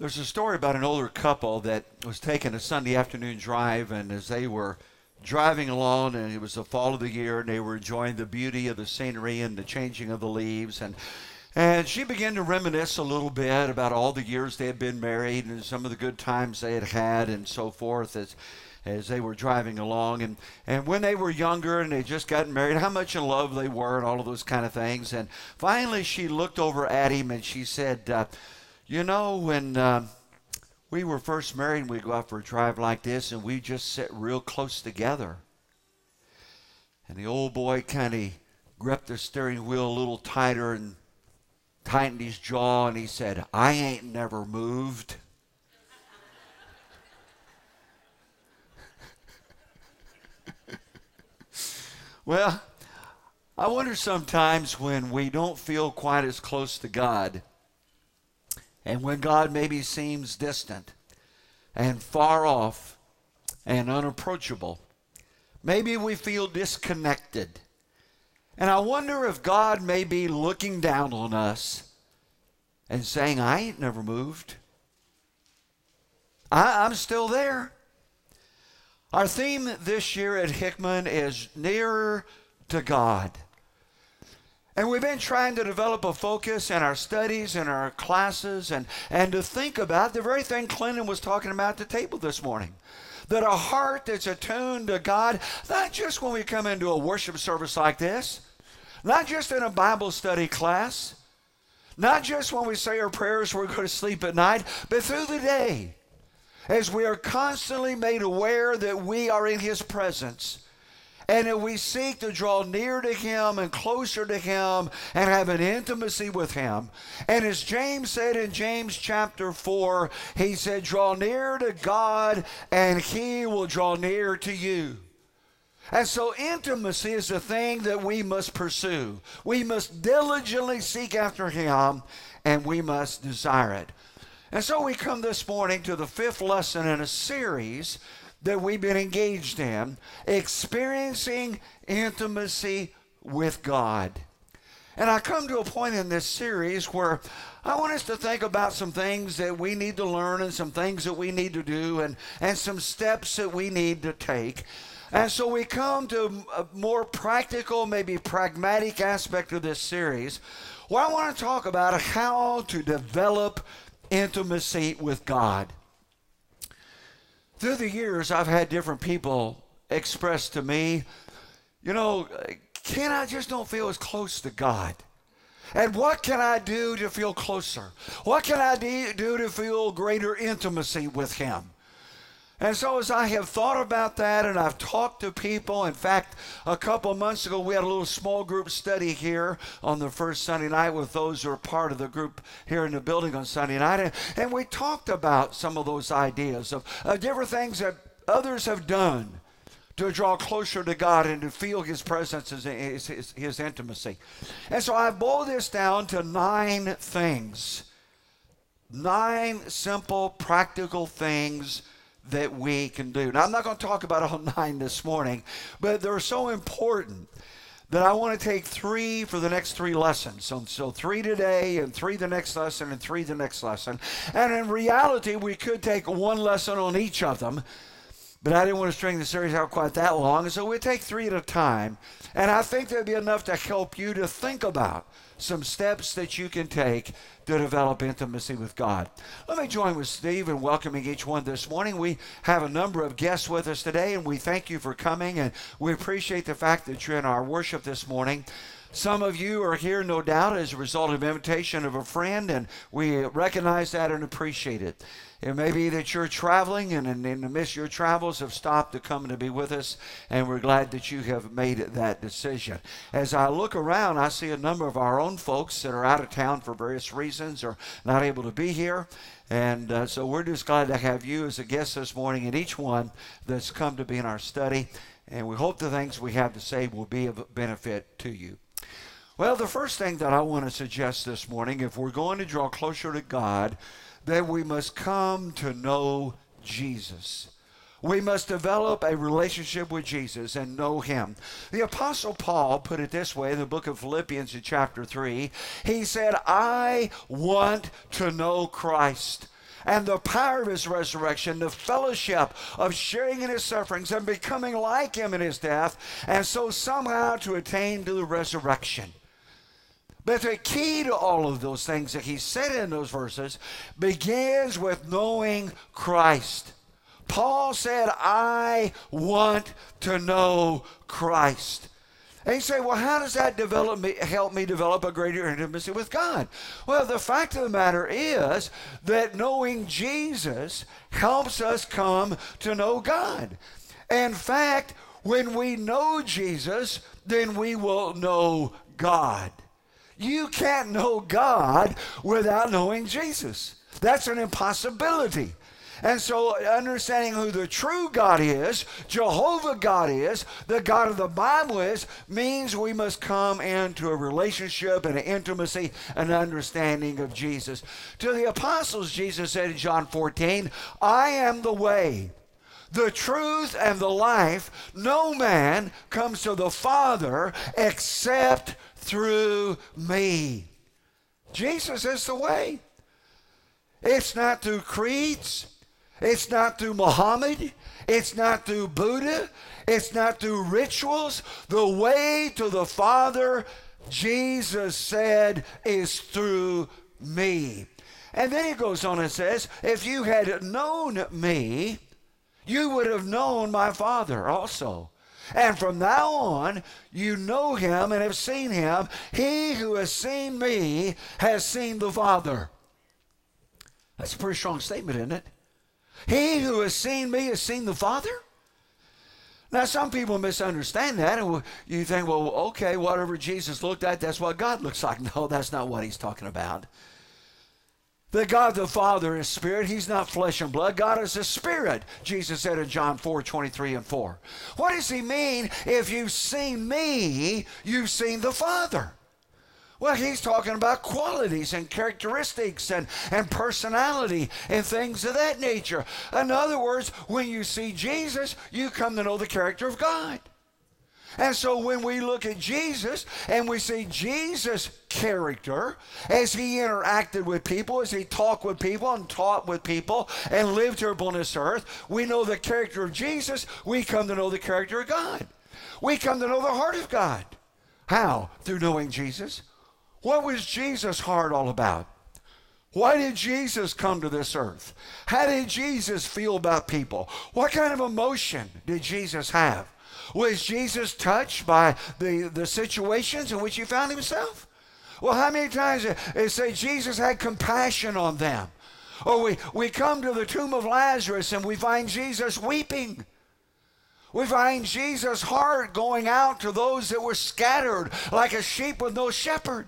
There's a story about an older couple that was taking a Sunday afternoon drive, and as they were driving along, and it was the fall of the year, and they were enjoying the beauty of the scenery and the changing of the leaves, and she began to reminisce a little bit about all the years they had been married and some of the good times they had had and so forth as they were driving along, and when they were younger and they just gotten married, how much in love they were and all of those kind of things. And finally she looked over at him and she said, when we were first married, we'd go out for a drive like this and we just sit real close together. And the old boy kind of gripped the steering wheel a little tighter and tightened his jaw, and he said, "I ain't never moved." Well, I wonder sometimes when we don't feel quite as close to God, and when God maybe seems distant and far off and unapproachable, maybe we feel disconnected. And I wonder if God may be looking down on us and saying, "I ain't never moved. I'm still there." Our theme this year at Hickman is Nearer to God. And we've been trying to develop a focus in our studies and our classes and to think about the very thing Clinton was talking about at the table this morning. That a heart that's attuned to God, not just when we come into a worship service like this, not just in a Bible study class, not just when we say our prayers when we go to sleep at night, but through the day, as we are constantly made aware that we are in His presence, and that we seek to draw near to Him and closer to Him and have an intimacy with Him. And as James said in James chapter 4, he said, "Draw near to God and He will draw near to you." And so intimacy is the thing that we must pursue. We must diligently seek after Him, and we must desire it. And so we come this morning to the fifth lesson in a series that we've been engaged in, experiencing intimacy with God. And I come to a point in this series where I want us to think about some things that we need to learn and some things that we need to do and some steps that we need to take. And so we come to a more practical, maybe pragmatic aspect of this series where I want to talk about how to develop intimacy with God. Through the years, I've had different people express to me, Ken, I just don't feel as close to God. And what can I do to feel closer? What can I do to feel greater intimacy with Him? And so as I have thought about that and I've talked to people, in fact, a couple of months ago we had a little small group study here on the first Sunday night with those who are part of the group here in the building on Sunday night. And we talked about some of those ideas of different things that others have done to draw closer to God and to feel His presence, His intimacy. And so I've boiled this down to 9 things. 9 simple, practical things that we can do. Now, I'm not going to talk about all 9 this morning, but they're so important that I want to take 3 for the next 3 lessons. So 3 today and 3 the next lesson and 3 the next lesson. And in reality, we could take 1 lesson on each of them, but I didn't want to string the series out quite that long, so we'll take 3 at a time. And I think there'd be enough to help you to think about some steps that you can take to develop intimacy with God. Let me join with Steve in welcoming each one this morning. We have a number of guests with us today, and we thank you for coming, and we appreciate the fact that you're in our worship this morning. Some of you are here, no doubt, as a result of invitation of a friend, and we recognize that and appreciate it. It may be that you're traveling and in the midst of your travels have stopped to come and to be with us, and we're glad that you have made that decision. As I look around, I see a number of our own folks that are out of town for various reasons or not able to be here, and so we're just glad to have you as a guest this morning and each one that's come to be in our study, and we hope the things we have to say will be of benefit to you. Well, the first thing that I want to suggest this morning, if we're going to draw closer to God, that we must come to know Jesus. We must develop a relationship with Jesus and know Him. The Apostle Paul put it this way in the book of Philippians in chapter 3. He said, "I want to know Christ and the power of his resurrection, the fellowship of sharing in his sufferings and becoming like him in his death, and so somehow to attain to the resurrection. But the key to all of those things that he said in those verses begins with knowing Christ. Paul said, I want to know Christ. And you say, well, how does that help me develop a greater intimacy with God? Well, the fact of the matter is that knowing Jesus helps us come to know God. In fact, when we know Jesus, then we will know God. You can't know God without knowing Jesus. That's an impossibility. And so understanding who the true God is, Jehovah God is, the God of the Bible is, means we must come into a relationship and an intimacy and understanding of Jesus. To the apostles, Jesus said in John 14, I am the way, the truth, and the life. No man comes to the Father except through me. Jesus is the way. It's not through creeds. It's not through Muhammad. It's not through Buddha. It's not through rituals. The way to the Father, Jesus said, is through me. And then he goes on and says, if you had known me, you would have known my Father also. And from now on, you know him and have seen him. He who has seen me has seen the Father. That's a pretty strong statement, isn't it? He who has seen me has seen the Father? Now, some people misunderstand that, and you think, well, okay, whatever Jesus looked at, that's what God looks like. No, that's not what he's talking about. The God the Father is spirit. He's not flesh and blood. God is a spirit, Jesus said in John 4:23-4. What does he mean? If you've seen me, you've seen the Father. Well, he's talking about qualities and characteristics and personality and things of that nature. In other words, when you see Jesus, you come to know the character of God. And so when we look at Jesus and we see Jesus' character as he interacted with people, as he talked with people and taught with people and lived here upon this earth, we know the character of Jesus, we come to know the character of God. We come to know the heart of God. How? Through knowing Jesus. What was Jesus' heart all about? Why did Jesus come to this earth? How did Jesus feel about people? What kind of emotion did Jesus have? Was Jesus touched by the situations in which he found himself? Well, how many times it say Jesus had compassion on them? Or we come to the tomb of Lazarus and we find Jesus weeping. We find Jesus' heart going out to those that were scattered like a sheep with no shepherd.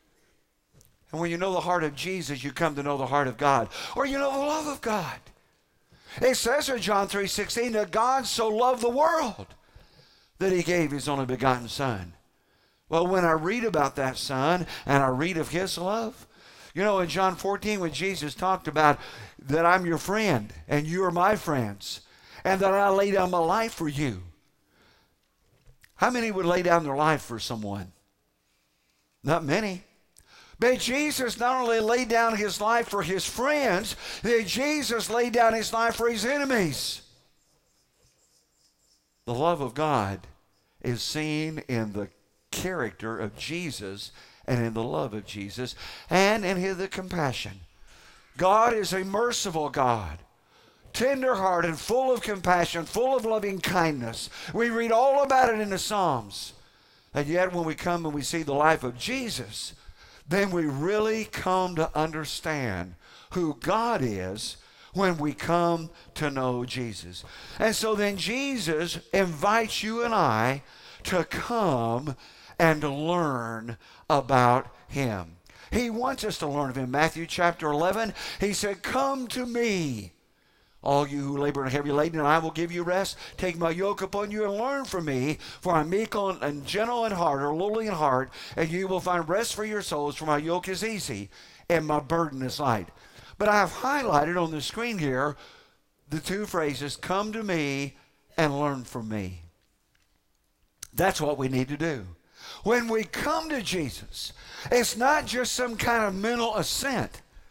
And when you know the heart of Jesus, you come to know the heart of God. Or you know the love of God. It says in John 3:16 that God so loved the world that he gave his only begotten Son. Well, when I read about that Son and I read of his love, you know, in John 14 when Jesus talked about that I'm your friend and you are my friends and that I lay down my life for you. How many would lay down their life for someone? Not many. But Jesus not only laid down his life for his friends, but Jesus laid down his life for his enemies. The love of God is seen in the character of Jesus and in the love of Jesus and in the compassion. God is a merciful God, tender-hearted, full of compassion, full of loving kindness. We read all about it in the Psalms. And yet when we come and we see the life of Jesus, then we really come to understand who God is when we come to know Jesus. And so then Jesus invites you and I to come and to learn about him. He wants us to learn of him. Matthew chapter 11, he said, come to me, all you who labor and heavy laden, and I will give you rest. Take my yoke upon you and learn from me, for I'm meek and gentle in heart, or lowly in heart, and you will find rest for your souls, for my yoke is easy and my burden is light. But I have highlighted on the screen here the two phrases, come to me and learn from me. That's what we need to do. When we come to Jesus, it's not just some kind of mental assent.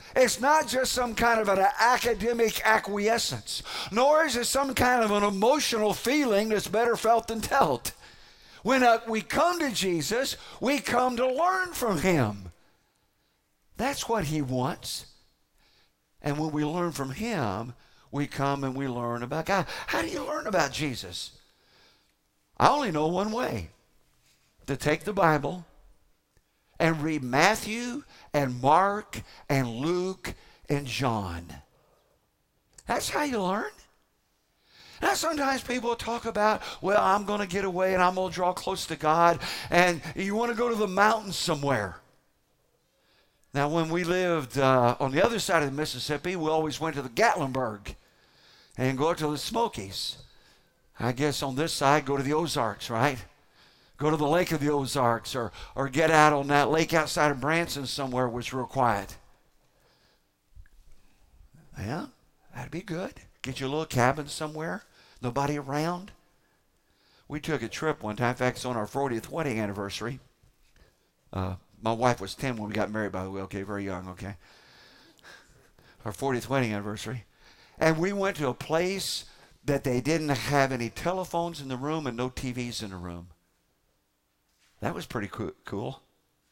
It's not just some kind of an academic acquiescence, nor is it some kind of an emotional feeling that's better felt than felt. When we come to Jesus, we come to learn from him. That's what he wants. And when we learn from him, we come and we learn about God. How do you learn about Jesus? I only know one way: to take the Bible and read Matthew and Mark and Luke and John. That's how you learn. Now, sometimes people talk about, well, I'm going to get away and I'm going to draw close to God, and you want to go to the mountains somewhere. Now, when we lived on the other side of the Mississippi, we always went to the Gatlinburg and go to the Smokies. I guess on this side, go to the Ozarks, right? Go to the Lake of the Ozarks, or get out on that lake outside of Branson somewhere where it's real quiet. Yeah, that'd be good. Get you a little cabin somewhere, nobody around. We took a trip one time. In fact, it's on our 40th wedding anniversary. My wife was 10 when we got married, by the way. Okay, very young, okay. Our 40th wedding anniversary. And we went to a place that they didn't have any telephones in the room and no TVs in the room. That was pretty cool.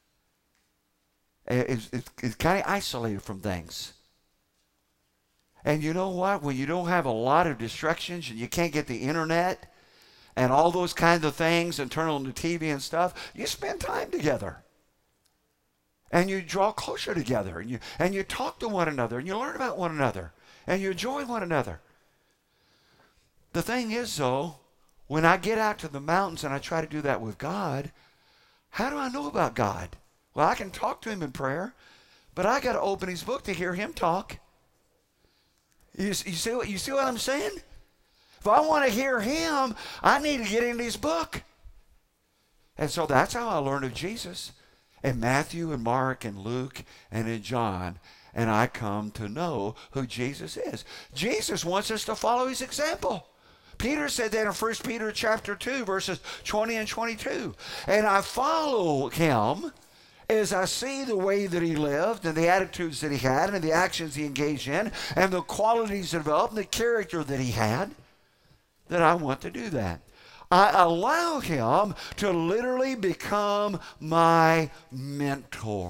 It's kind of isolated from things. And you know what? When you don't have a lot of distractions and you can't get the internet and all those kinds of things and turn on the TV and stuff, you spend time together. And you draw closer together, and you talk to one another, and you learn about one another, and you enjoy one another. The thing is, though, when I get out to the mountains and I try to do that with God, how do I know about God? Well, I can talk to him in prayer, but I got to open his book to hear him talk. You see what I'm saying? If I want to hear him, I need to get into his book. And so that's how I learned of Jesus. In Matthew and Mark and Luke and in John. And I come to know who Jesus is. Jesus wants us to follow his example. Peter said that in 1 Peter chapter 2, verses 20 and 22. And I follow him as I see the way that he lived and the attitudes that he had and the actions he engaged in and the qualities he developed and the character that he had, that I want to do that. I allow him to literally become my mentor.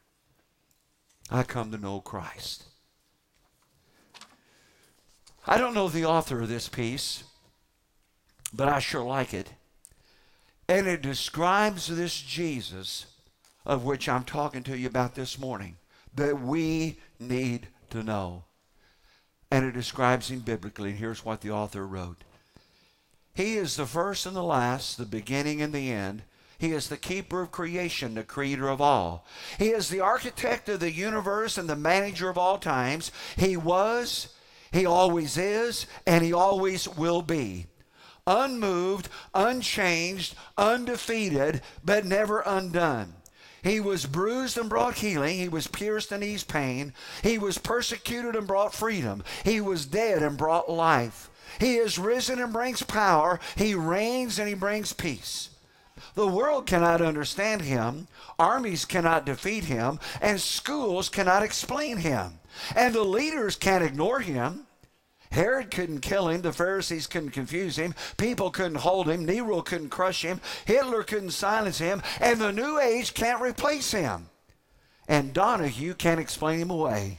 I come to know Christ. I don't know the author of this piece, but I sure like it. And it describes this Jesus of which I'm talking to you about this morning, that we need to know. And it describes him biblically. And here's what the author wrote. He is the first and the last, the beginning and the end. He is the keeper of creation, the creator of all. He is the architect of the universe and the manager of all times. He was, he always is, and he always will be. Unmoved, unchanged, undefeated, but never undone. He was bruised and brought healing. He was pierced and eased pain. He was persecuted and brought freedom. He was dead and brought life. He is risen and brings power. He reigns and he brings peace. The world cannot understand him. Armies cannot defeat him. And schools cannot explain him. And the leaders can't ignore him. Herod couldn't kill him. The Pharisees couldn't confuse him. People couldn't hold him. Nero couldn't crush him. Hitler couldn't silence him. And the New Age can't replace him. And Donahue can't explain him away.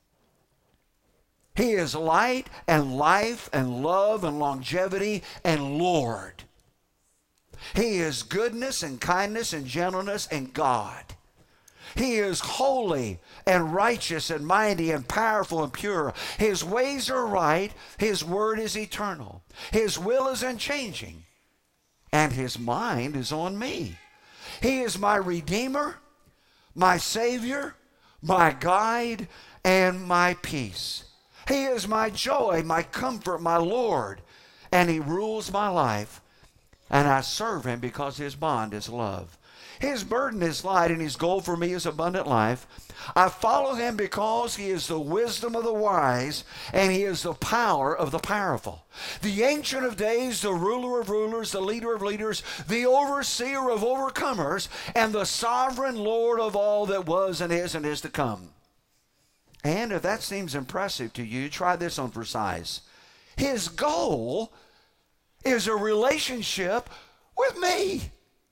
He is light and life and love and longevity and Lord. He is goodness and kindness and gentleness and God. He is holy and righteous and mighty and powerful and pure. His ways are right. His word is eternal. His will is unchanging. And his mind is on me. He is my Redeemer, my Savior, my guide, and my peace. He is my joy, my comfort, my Lord, and he rules my life, and I serve him because his bond is love. His burden is light, and his goal for me is abundant life. I follow him because he is the wisdom of the wise, and he is the power of the powerful. The Ancient of Days, the ruler of rulers, the leader of leaders, the overseer of overcomers, and the sovereign Lord of all that was and is to come. And if that seems impressive to you, try this on for size. His goal is a relationship with me.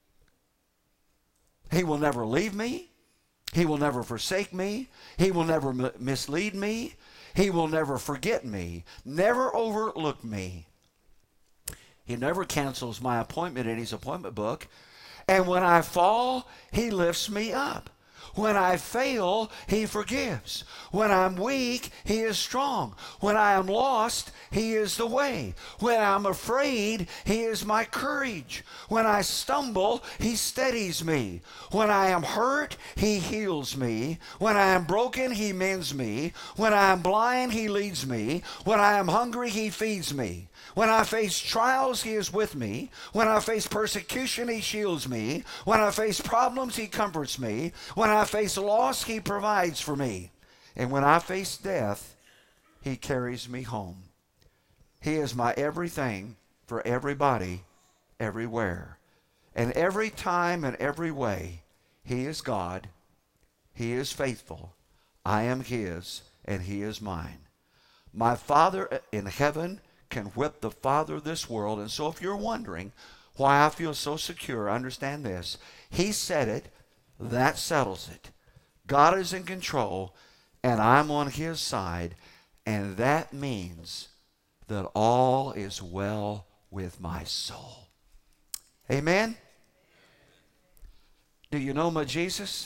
He will never leave me. He will never forsake me. He will never mislead me. He will never forget me, never overlook me. He never cancels my appointment in his appointment book. And when I fall, he lifts me up. When I fail, he forgives. When I'm weak, he is strong. When I am lost, he is the way. When I'm afraid, he is my courage. When I stumble, he steadies me. When I am hurt, he heals me. When I am broken, he mends me. When I am blind, he leads me. When I am hungry, he feeds me. When I face trials, he is with me. When I face persecution, he shields me. When I face problems, he comforts me. When I face loss, he provides for me. And when I face death, he carries me home. He is my everything for everybody, everywhere. And every time and every way, he is God. He is faithful. I am his, and he is mine. My Father in heaven can whip the father of this world. And so if you're wondering why I feel so secure, understand this. He said it. That settles it. God is in control, and I'm on his side, and that means that all is well with my soul. Amen? Do you know my Jesus?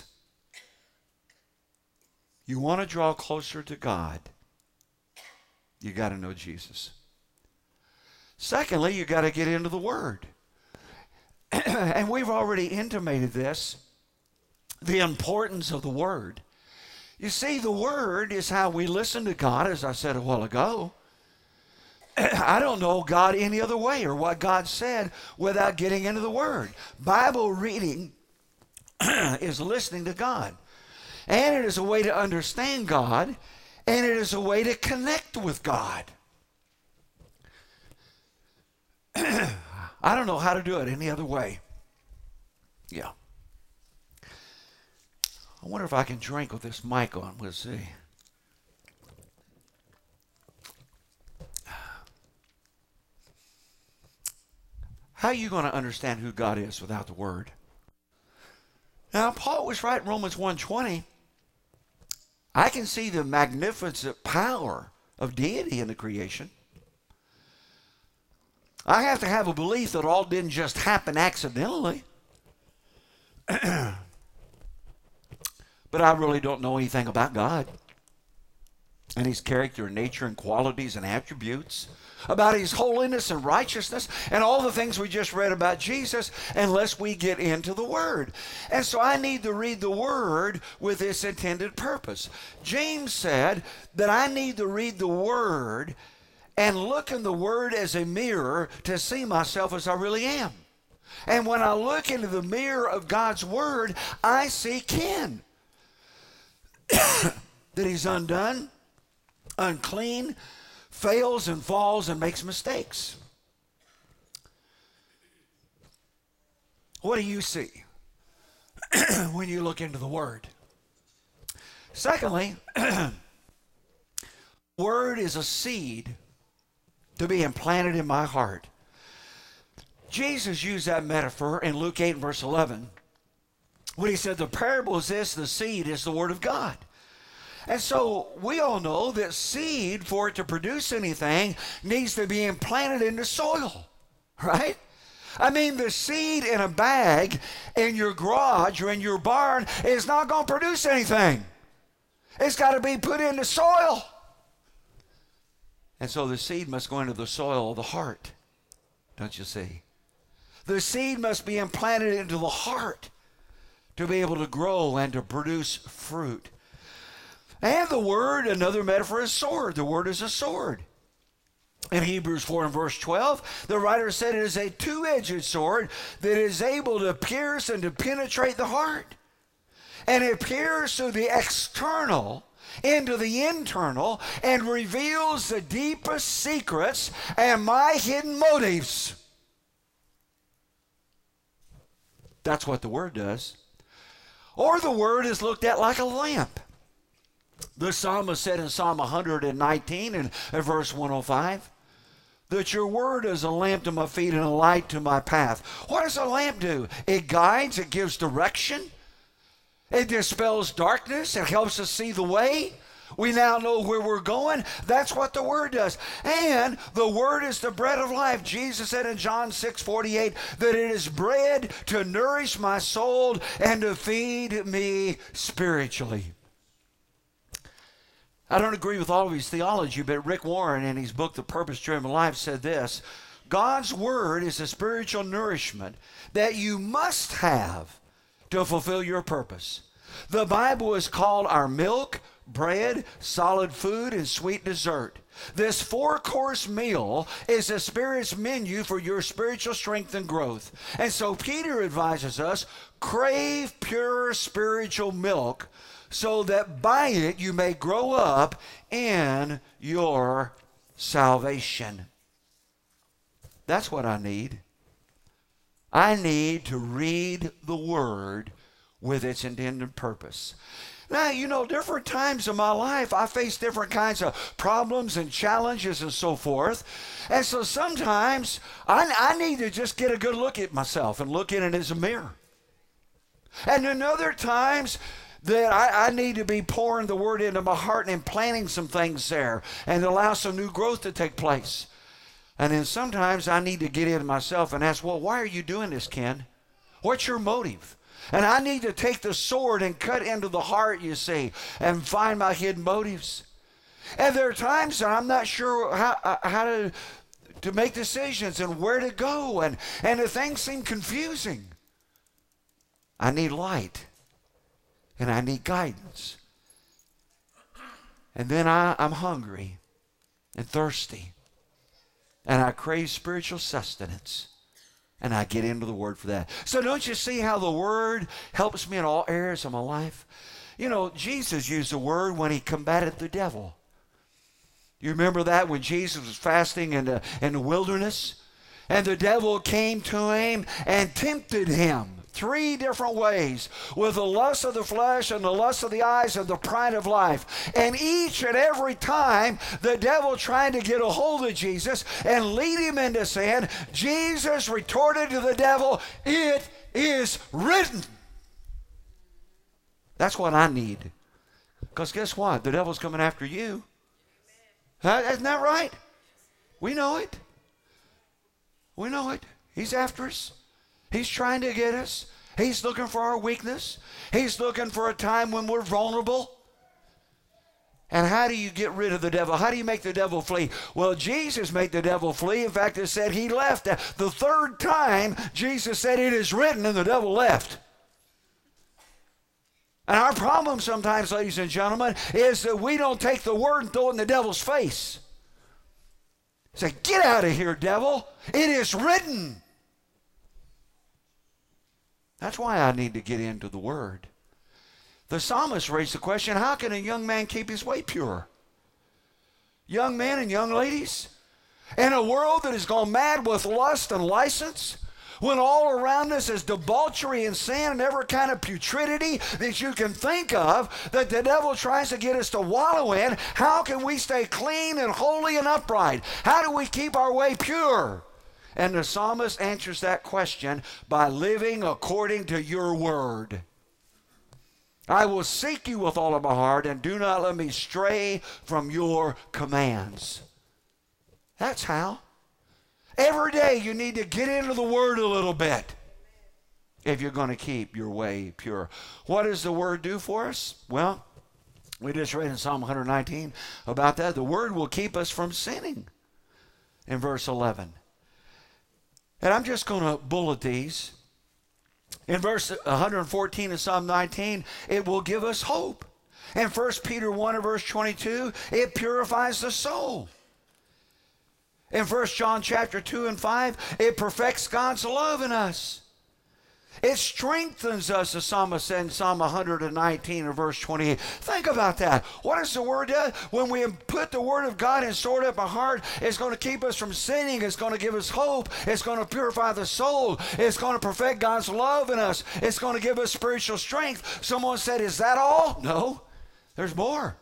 You want to draw closer to God, you got to know Jesus. Secondly, you got to get into the Word. And we've already intimated this, the importance of the Word. You see, the Word is how we listen to God, as I said a while ago. I don't know God any other way or what God said without getting into the Word. Bible reading is listening to God. And it is a way to understand God, and it is a way to connect with God. I don't know how to do it any other way. Yeah. I wonder if I can drink with this mic on. We'll see. How are you going to understand who God is without the Word? Now, Paul was right in Romans 1:20. I can see the magnificent power of deity in the creation. I have to have a belief that all didn't just happen accidentally. But I really don't know anything about God and his character and nature and qualities and attributes, about his holiness and righteousness and all the things we just read about Jesus, unless we get into the Word. And so I need to read the Word with its intended purpose. James said that I need to read the Word and look in the Word as a mirror to see myself as I really am. And when I look into the mirror of God's Word, I see Ken. That he's undone, unclean, fails and falls and makes mistakes. What do you see when you look into the Word? Secondly, Word is a seed to be implanted in my heart. Jesus used that metaphor in Luke 8 verse 11 when he said the parable is this: the seed is the Word of God. And so we all know that seed, for it to produce anything, needs to be implanted into soil, right? I mean, the seed in a bag in your garage or in your barn is not going to produce anything. It's got to be put into soil. And so the seed must go into the soil of the heart, don't you see? The seed must be implanted into the heart to be able to grow and to produce fruit. And the Word, another metaphor, is sword. The Word is a sword. In Hebrews 4 and verse 12, the writer said it is a two-edged sword that is able to pierce and to penetrate the heart. And it peers through the external into the internal and reveals the deepest secrets and my hidden motives. That's what the Word does. Or the Word is looked at like a lamp. The psalmist said in Psalm 119 and verse 105, that your word is a lamp to my feet and a light to my path. What does a lamp do? It guides, it gives direction, it dispels darkness, it helps us see the way. We now know where we're going. That's what the Word does. And the Word is the bread of life. Jesus said in John 6:48 that it is bread to nourish my soul and to feed me spiritually. I don't agree with all of his theology, but Rick Warren in his book, The Purpose-Driven Life, said this: God's Word is a spiritual nourishment that you must have to fulfill your purpose. The Bible is called our milk, bread, solid food, and sweet dessert. This 4-course meal is the Spirit's menu for your spiritual strength and growth. And so Peter advises us, crave pure spiritual milk so that by it you may grow up in your salvation. That's what I need. I need to read the Word with its intended purpose. Now, you know, different times in my life, I face different kinds of problems and challenges and so forth. And so sometimes I need to just get a good look at myself and look in it as a mirror. And then other times that I need to be pouring the Word into my heart and implanting some things there and allow some new growth to take place. And then sometimes I need to get in myself and ask, well, why are you doing this, Ken? What's your motive? And I need to take the sword and cut into the heart, you see, and find my hidden motives. And there are times that I'm not sure how to make decisions and where to go, and the things seem confusing. I need light, and I need guidance. And then I'm hungry and thirsty, and I crave spiritual sustenance. And I get into the Word for that. So don't you see how the Word helps me in all areas of my life? You know, Jesus used the Word when he combated the devil. You remember that when Jesus was fasting in the wilderness? And the devil came to him and tempted him 3 different ways, with the lust of the flesh and the lust of the eyes and the pride of life. And each and every time the devil tried to get a hold of Jesus and lead him into sin, Jesus retorted to the devil, "It is written." That's what I need. Because guess what? The devil's coming after you. Isn't that right? We know it. We know it. He's after us. He's trying to get us. He's looking for our weakness. He's looking for a time when we're vulnerable. And how do you get rid of the devil? How do you make the devil flee? Well, Jesus made the devil flee. In fact, it said he left. The 3rd time, Jesus said, "It is written," and the devil left. And our problem sometimes, ladies and gentlemen, is that we don't take the Word and throw it in the devil's face. Say, "Get out of here, devil. It is written." That's why I need to get into the Word. The psalmist raised the question, how can a young man keep his way pure? Young men and young ladies, in a world that has gone mad with lust and license, when all around us is debauchery and sin and every kind of putridity that you can think of that the devil tries to get us to wallow in, how can we stay clean and holy and upright? How do we keep our way pure? And the psalmist answers that question by living according to your word. I will seek you with all of my heart, and do not let me stray from your commands. That's how. Every day you need to get into the Word a little bit if you're going to keep your way pure. What does the Word do for us? Well, we just read in Psalm 119 about that. The Word will keep us from sinning in verse 11. And I'm just going to bullet these. In verse 114 of Psalm 19, it will give us hope. In 1 Peter 1 and verse 22, it purifies the soul. In 1 John chapter 2 and 5, it perfects God's love in us. It strengthens us, the psalmist said in Psalm 119 and verse 28. Think about that. What does the Word do? When we put the Word of God and store it up our heart, it's going to keep us from sinning. It's going to give us hope. It's going to purify the soul. It's going to perfect God's love in us. It's going to give us spiritual strength. Someone said, is that all? No, there's more.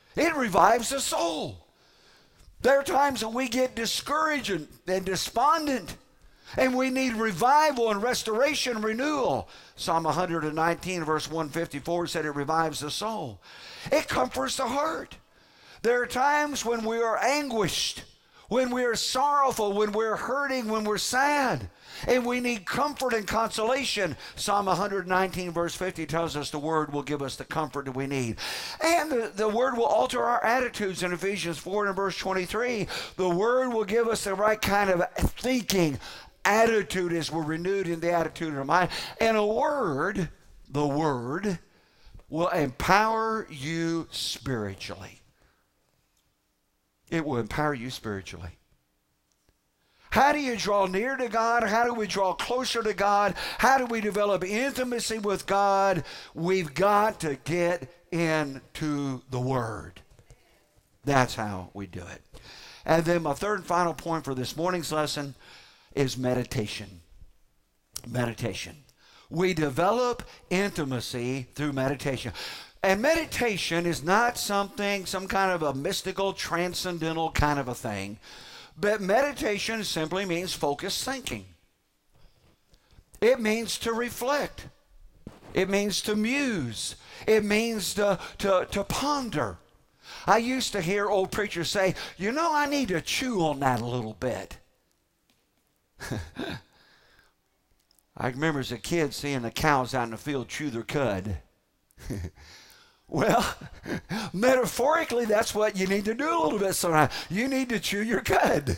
It revives the soul. There are times that we get discouraged and despondent, and we need revival and restoration and renewal. Psalm 119, verse 154 said it revives the soul. It comforts the heart. There are times when we are anguished, when we are sorrowful, when we're hurting, when we're sad, and we need comfort and consolation. Psalm 119, verse 50 tells us the Word will give us the comfort that we need. And the Word will alter our attitudes in Ephesians 4 and verse 23. The Word will give us the right kind of thinking, attitude as we're renewed in the attitude of our mind. And the Word will empower you spiritually. It will empower you spiritually. How do you draw near to God? How do we draw closer to God? How do we develop intimacy with God? We've got to get into the Word. That's how we do it. And then my third and final point for this morning's lesson is meditation. Meditation. We develop intimacy through meditation. And meditation is not some kind of a mystical, transcendental kind of a thing. But meditation simply means focused thinking. It means to reflect. It means to muse. It means to ponder. I used to hear old preachers say, I need to chew on that a little bit. I remember as a kid seeing the cows out in the field chew their cud. Well, metaphorically, that's what you need to do a little bit sometimes. You need to chew your cud.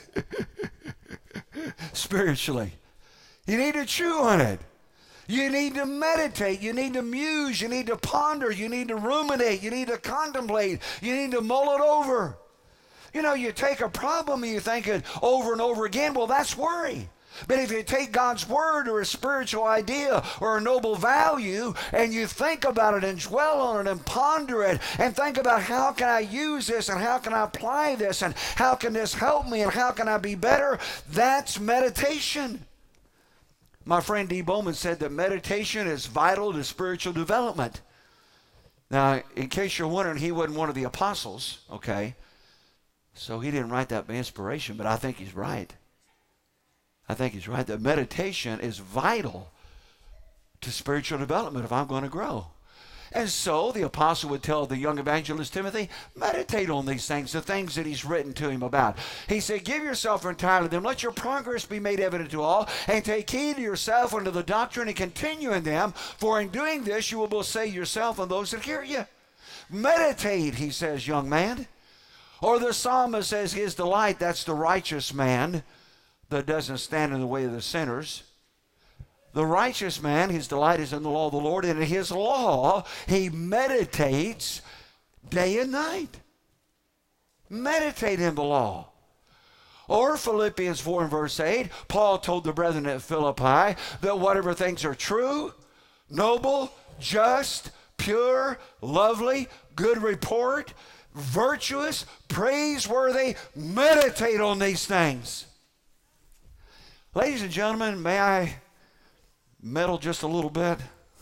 Spiritually. You need to chew on it. You need to meditate. You need to muse. You need to ponder. You need to ruminate. You need to contemplate. You need to mull it over. You take a problem and you think it over and over again. Well, that's worry. But if you take God's Word or a spiritual idea or a noble value and you think about it and dwell on it and ponder it and think about how can I use this and how can I apply this and how can this help me and how can I be better, that's meditation. My friend D. Bowman said that meditation is vital to spiritual development. Now, in case you're wondering, he wasn't one of the apostles, okay? So he didn't write that by inspiration, but I think he's right. I think he's right that meditation is vital to spiritual development if I'm going to grow. And so the apostle would tell the young evangelist Timothy, meditate on these things, the things that he's written to him about. He said, give yourself entirely to them, let your progress be made evident to all, and take heed to yourself and to the doctrine and continue in them, for in doing this you will both save yourself and those that hear you. Meditate, he says, young man. Or the psalmist says his delight, that's the righteous man, that doesn't stand in the way of the sinners. The righteous man, his delight is in the law of the Lord, and in his law he meditates day and night. Meditate in the law. Or Philippians 4 and verse 8, Paul told the brethren at Philippi that whatever things are true, noble, just, pure, lovely, good report, virtuous, praiseworthy, meditate on these things. Ladies and gentlemen, may I meddle just a little bit?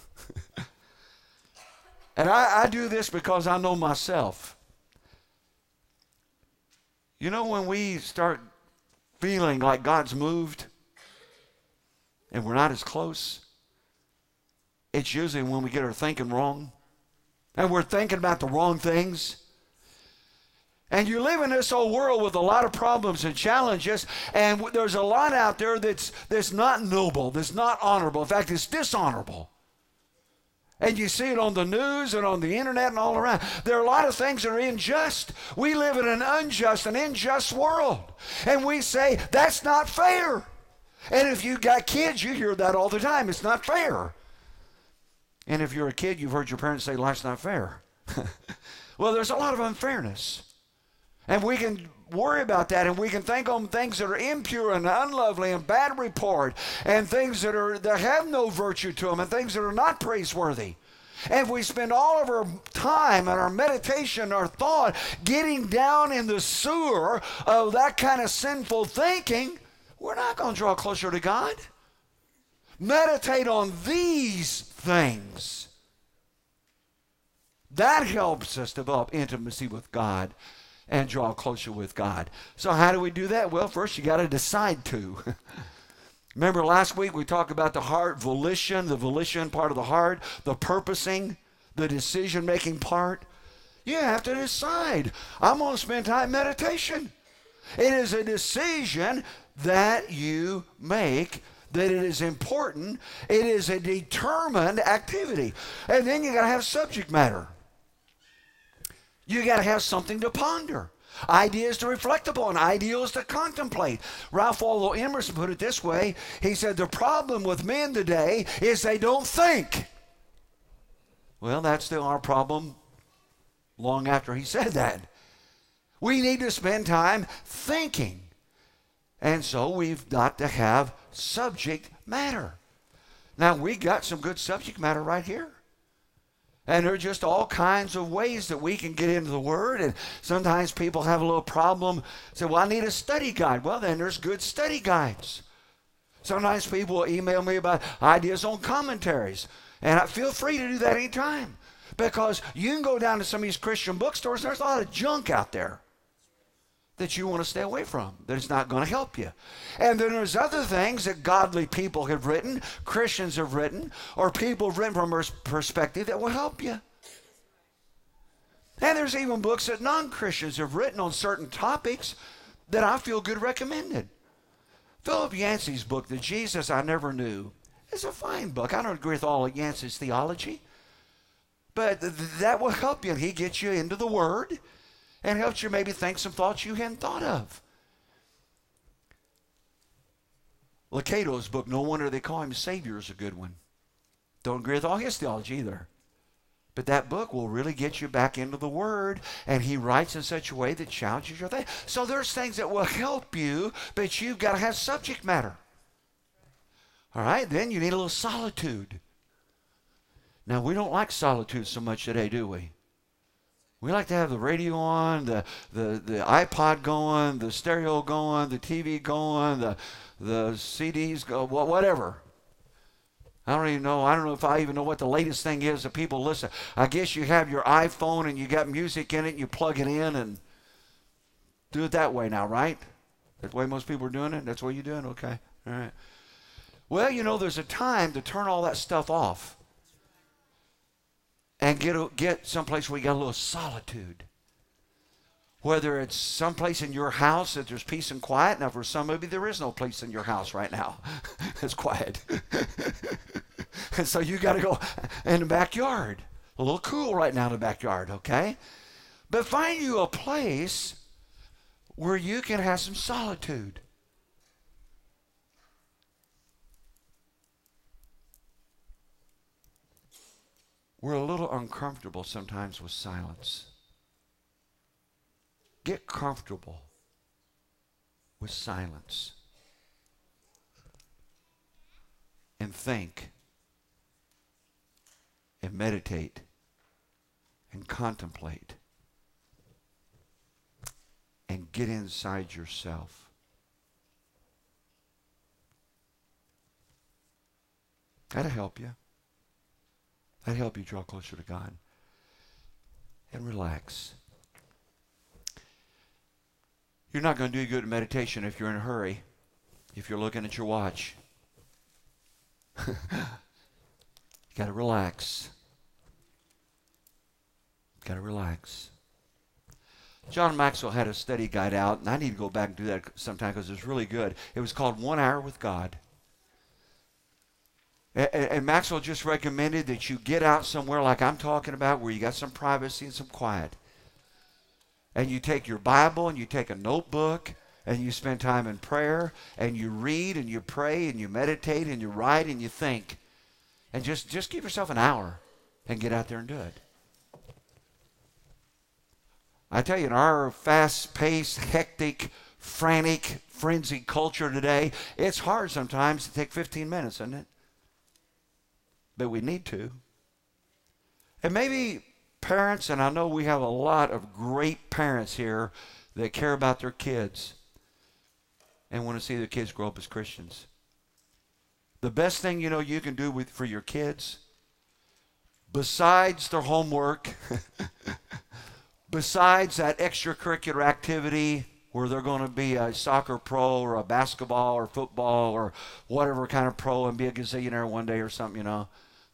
And I do this because I know myself. When we start feeling like God's moved and we're not as close, it's usually when we get our thinking wrong and we're thinking about the wrong things. And you live in this old world with a lot of problems and challenges, and there's a lot out there that's not noble, that's not honorable. In fact, it's dishonorable. And you see it on the news and on the internet and all around. There are a lot of things that are unjust. We live in an unjust and unjust world. And we say, that's not fair. And if you've got kids, you hear that all the time. It's not fair. And if you're a kid, you've heard your parents say, life's not fair. Well, there's a lot of unfairness. And we can worry about that, and we can think on things that are impure and unlovely and bad report, and things that have no virtue to them, and things that are not praiseworthy. And if we spend all of our time and our meditation, our thought, getting down in the sewer of that kind of sinful thinking, we're not going to draw closer to God. Meditate on these things. That helps us develop intimacy with God and draw closer with God. So how do we do that? Well, first you got to decide to. Remember last week we talked about the heart volition, the volition part of the heart, the purposing, the decision-making part. You have to decide. I'm going to spend time in meditation. It is a decision that you make, that it is important. It is a determined activity. And then you got to have subject matter. You got to have something to ponder. Ideas to reflect upon, ideals to contemplate. Ralph Waldo Emerson put it this way. He said, the problem with men today is they don't think. Well, that's still our problem long after he said that. We need to spend time thinking. And so we've got to have subject matter. Now, we got some good subject matter right here. And there are just all kinds of ways that we can get into the Word. And sometimes people have a little problem. Say, well, I need a study guide. Well, then there's good study guides. Sometimes people will email me about ideas on commentaries. And I feel free to do that anytime. Because you can go down to some of these Christian bookstores, there's a lot of junk out there that you want to stay away from, that is not going to help you. And then there's other things that godly people have written, Christians have written, or people have written from a perspective that will help you. And there's even books that non-Christians have written on certain topics that I feel good recommended. Philip Yancey's book, The Jesus I Never Knew, is a fine book. I don't agree with all of Yancey's theology, but that will help you. He gets you into the Word and helps you maybe think some thoughts you hadn't thought of. Lucado's book, No Wonder They Call Him Savior, is a good one. Don't agree with all his theology either. But that book will really get you back into the Word, and he writes in such a way that challenges your thing. So there's things that will help you, but you've got to have subject matter. All right, then you need a little solitude. Now, we don't like solitude so much today, do we? We like to have the radio on, the iPod going, the stereo going, the TV going, the CDs go, whatever. I don't even know. I don't know if I even know what the latest thing is that people listen. I guess you have your iPhone and you got music in it and you plug it in and do it that way now, right? That's the way most people are doing it? That's what you're doing? Okay. All right. Well, you know, there's a time to turn all that stuff off and get someplace where you got a little solitude. Whether it's someplace in your house that there's peace and quiet. Now, for some of you, there is no place in your house right now. It's quiet. And so you got to go in the backyard. A little cool right now in the backyard, okay? But find you a place where you can have some solitude. We're a little uncomfortable sometimes with silence. Get comfortable with silence. And think. And meditate. And contemplate. And get inside yourself. That'll help you. That'll help you draw closer to God. And relax. You're not going to do good in meditation if you're in a hurry, if you're looking at your watch. You got to relax. Got to relax. John Maxwell had a study guide out, and I need to go back and do that sometime because it's really good. It was called 1 Hour with God. And Maxwell just recommended that you get out somewhere like I'm talking about where you got some privacy and some quiet. And you take your Bible and you take a notebook and you spend time in prayer and you read and you pray and you meditate and you write and you think. And just give yourself an hour and get out there and do it. I tell you, in our fast-paced, hectic, frantic, frenzied culture today, it's hard sometimes to take 15 minutes, isn't it? But we need to. And maybe parents, and I know we have a lot of great parents here that care about their kids and want to see their kids grow up as Christians. The best thing you know you can do for your kids, besides their homework, besides that extracurricular activity where they're going to be a soccer pro or a basketball or football or whatever kind of pro and be a gazillionaire one day or something, you know.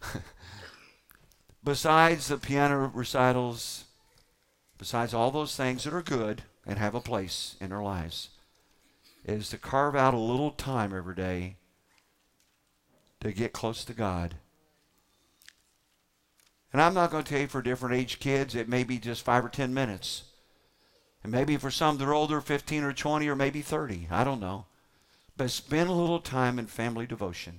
Besides the piano recitals, besides all those things that are good and have a place in their lives, is to carve out a little time every day to get close to God. And I'm not going to tell you for different age kids, it may be just 5 or 10 minutes. And maybe for some that are older, 15 or 20 or maybe 30. I don't know. But spend a little time in family devotion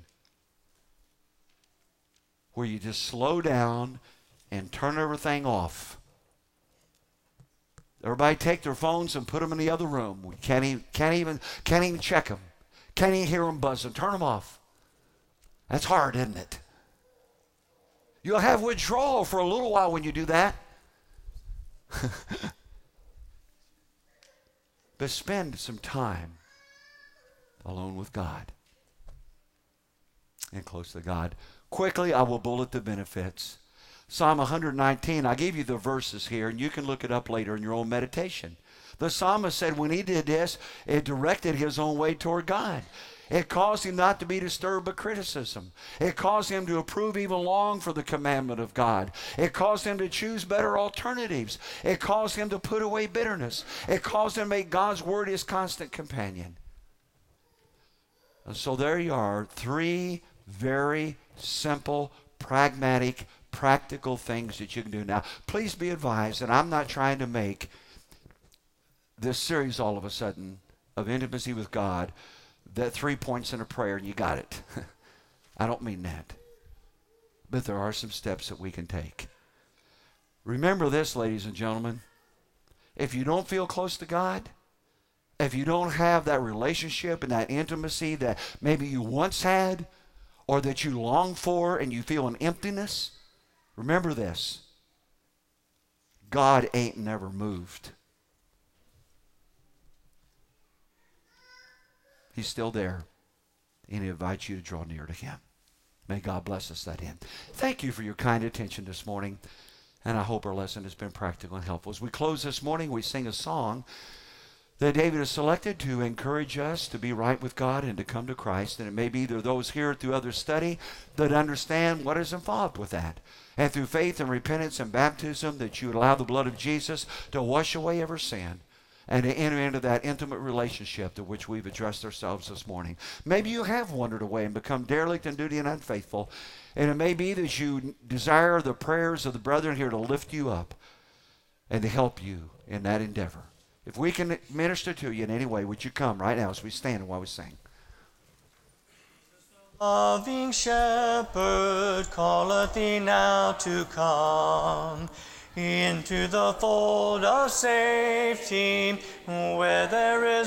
where you just slow down and turn everything off. Everybody take their phones and put them in the other room. We can't even check them. Can't even hear them buzzing. Turn them off. That's hard, isn't it? You'll have withdrawal for a little while when you do that. But spend some time alone with God and close to God. Quickly, I will bullet the benefits. Psalm 119, I gave you the verses here, and you can look it up later in your own meditation. The psalmist said when he did this, it directed his own way toward God. It caused him not to be disturbed by criticism. It caused him to approve even long for the commandment of God. It caused him to choose better alternatives. It caused him to put away bitterness. It caused him to make God's word his constant companion. And so there you are, 3 very simple, pragmatic, practical things that you can do. Now, please be advised that I'm not trying to make this series all of a sudden of intimacy with God that 3 points in a prayer and you got it. I don't mean that. But there are some steps that we can take. Remember this, ladies and gentlemen. If you don't feel close to God, if you don't have that relationship and that intimacy that maybe you once had or that you long for and you feel an emptiness, remember this. God ain't never moved. He's still there, and he invites you to draw near to him. May God bless us that end. Thank you for your kind attention this morning, and I hope our lesson has been practical and helpful. As we close this morning, we sing a song that David has selected to encourage us to be right with God and to come to Christ. And it may be either those here through other study that understand what is involved with that. And through faith and repentance and baptism that you would allow the blood of Jesus to wash away every sin and to enter into that intimate relationship to which we've addressed ourselves this morning. Maybe you have wandered away and become derelict in duty and unfaithful. And it may be that you desire the prayers of the brethren here to lift you up and to help you in that endeavor. If we can minister to you in any way, would you come right now as we stand while we sing? Loving shepherd calleth thee now to come into the fold of safety where there is